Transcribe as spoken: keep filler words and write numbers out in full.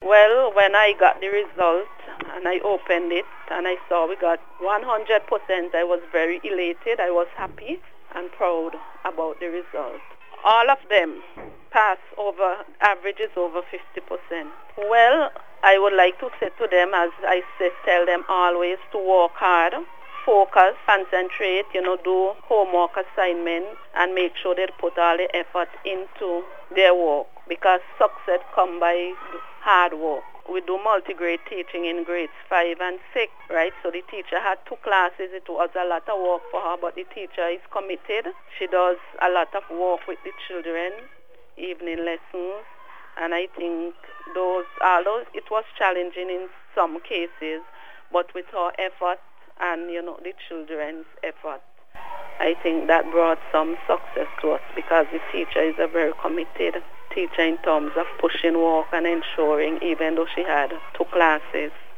Well, when I got the result and I opened it and I saw we got one hundred percent, I was very elated. I was happy and proud about the result. All of them pass over, average is over fifty percent. Well, I would like to say to them, as I say, tell them always to work hard, focus, concentrate, you know, do homework assignments and make sure they put all the effort into their work, because success comes by hard work. We do multi-grade teaching in grades five and six, right? So the teacher had two classes. It was a lot of work for her, but the teacher is committed. She does a lot of work with the children, evening lessons, and I think those, although it was challenging in some cases, but with her effort and, you know, the children's effort, I think that brought some success to us, because the teacher is a very committed teacher in terms of pushing work and ensuring, even though she had two classes.